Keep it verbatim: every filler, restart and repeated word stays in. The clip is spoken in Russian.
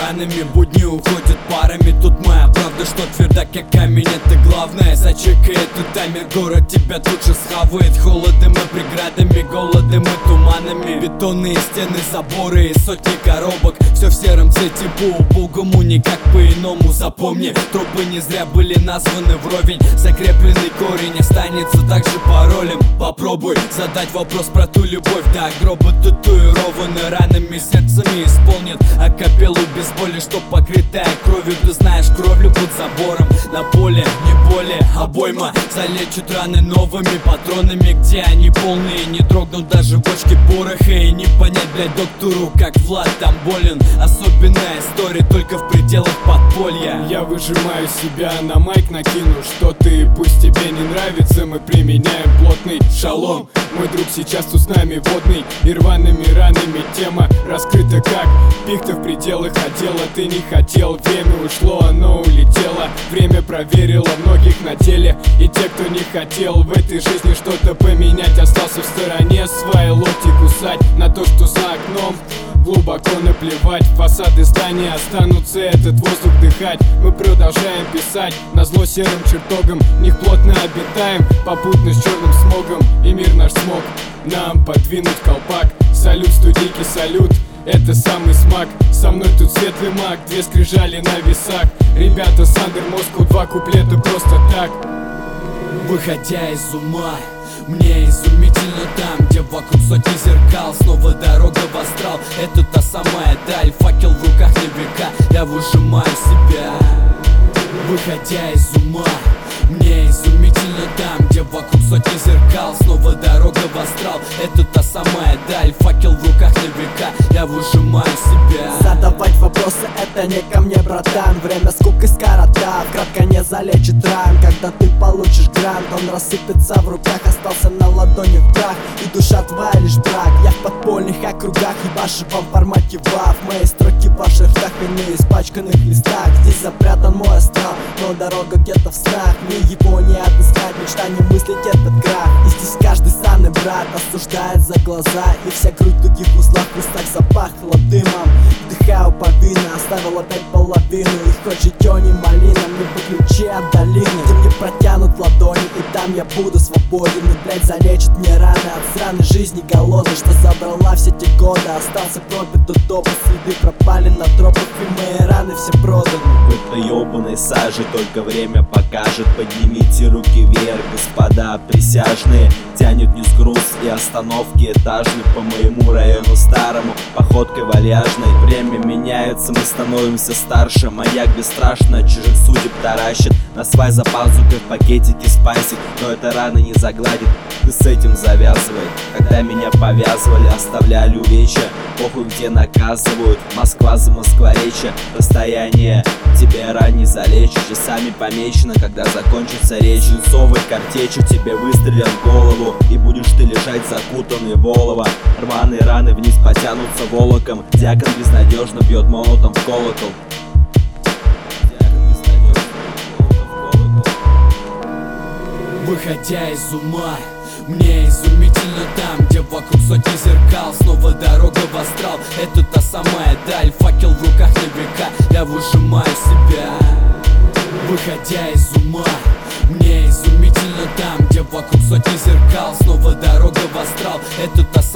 ранами, будни уходят парами. Тут моя правда, что тверда как камень, это главное. Зачекай этот таймер, город тебя тут же схавает холодом и преградами, голодом и туманами. Бетонные стены, заборы и сотни коробок, все в сером цвете по-убогому, никак по-иному. Запомни, трупы не зря были названы вровень. Закрепленный корень останется также паролем. Попробуй задать вопрос про ту любовь до гроба, татуированы ранами, сердце не исполнит акапеллу без боли, что покрытая кровью. Ты знаешь, кровлю под забором на поле, не более обойма залечит раны новыми патронами, где они полные, не дрогнут даже бочки пороха. И не понять, блядь, доктору, как Влад там болен. Особенная история только в пределах подполья. Я выжимаю себя, на майк накину, что ты, пусть тебе не нравится, мы применяем плотный шалом. Мой друг сейчас тут с нами водный, и рваными ранами тема раскрыта как пихта в пределах отдела. Ты не хотел, время ушло, оно улетело. Время проверило многих на деле, и те, кто не хотел в этой жизни что-то поменять, остался в стороне, свои локти кусать на то, что за окном. Глубоко наплевать, фасады здания останутся, этот воздух дыхать. Мы продолжаем писать, назло серым чертогам, в них плотно обитаем, попутно с черным смогом. И мир наш смог нам подвинуть колпак. Салют, студийки, салют, это самый смак. Со мной тут светлый маг, две скрижали на весах. Ребята, Сандер, Москву, два куплета просто так. Выходя из ума, мне изумительно там, где вокруг сотни зеркал, снова дорога в астрал. Это та самая даль, факел в руках на века, я выжимаю себя. Выходя из ума, мне изумительно там, где вокруг сотни зеркал, снова дорога в астрал. Это та самая даль, факел в руках на века, я выжимаю себя. Задавать вопросы — это не ко мне, братан. Время скука и скорота, кратко не залечит ран. Когда ты получишь грант, он рассыпется в руках, остался на ладонях прах, и душа твоя лишь брак. Я в подпольных округах, ебаши вам в формате вав. Мои строки в ваших ртах и на испачканных листах. Здесь запрятан мой астрал, но дорога где-то в страх. Мне его не отыскать, мечта не мыслить этот крах. И здесь каждый санный брат осуждает за глаза, и вся грудь в тугих узлах, в устах запахло дымом. Вдыхаю повинно, оставил опять половину. И хоть житье не малина, мне по ключи от долины, где мне протянут ладони, и там я буду свободен. И, блядь, залечит мне раны от сраной жизни голодной, что забрала все те годы. Остался пробит до топа, следы пропали на тропах, и мои раны все проданы. В этой ёбаной саже только время покажет. Поднимите руки вверх, господа присяжные. Тянет вниз груз и остановки этажные по моему району старому, походкой вальяжной. Время меняется, мы становимся старше. Маяк бесстрашно чужих судеб таращит. На свай за пазухой в пакетике спайсик, но это рано не загладит. Ты с этим завязывай. Когда меня повязывали, оставляли увечья. Похуй где наказывают, Москва за москворечье. Расстояние тебе ран не залечишь, часами помечено, когда закончится речь. Свинцовой картечью тебе выстрелят в голову, и будешь ты лежать закутанный в олово. Рваные раны вниз потянутся волоком. Дьякон безнадежно бьет молотом в колокол. Выходя из ума, мне изумительно там, где вокруг сотни зеркал, снова дорога в астрал. Это та самая даль, факел в руках на века, я выжимаю себя. Выходя из ума, мне изумительно там, где вокруг сотни зеркал, снова дорога в астрал. Это та